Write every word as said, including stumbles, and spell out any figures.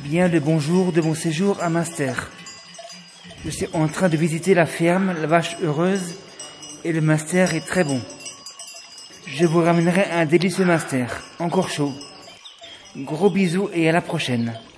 Bien le bonjour de mon séjour à Münster. Je suis en train de visiter la ferme, la vache heureuse, et le Münster est très bon. Je vous ramènerai un délicieux Münster, encore chaud. Gros bisous et à la prochaine.